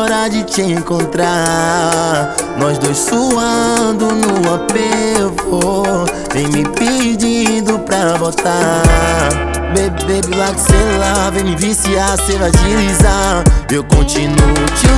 hora de te encontrar. Nós dois suando no apelo, vem me pedindo pra voltar. Baby, like sei lá, vem me viciar, cê vai deslizar. Eu continuo te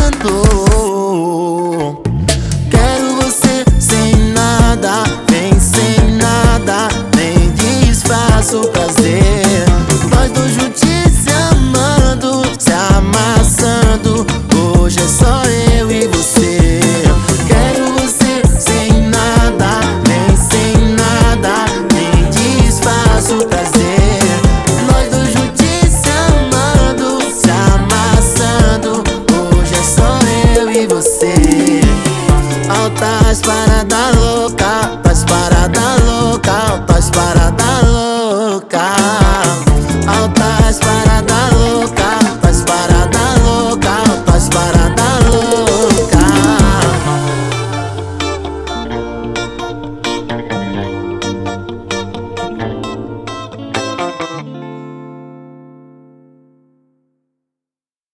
usando. Quero você sem nada, vem sem nada, nem disfarça o prazer. Nós dois juntos se amando, se amassando. Hoje é só eu e você. Quero você sem nada, nem sem nada, nem disfarça o prazer. Nós dois juntos se amando, se amassando. Hoje é só eu e você. Altas parada louca, altas parada louca, altas parada louca. Altas parada louca, altas parada louca, altas parada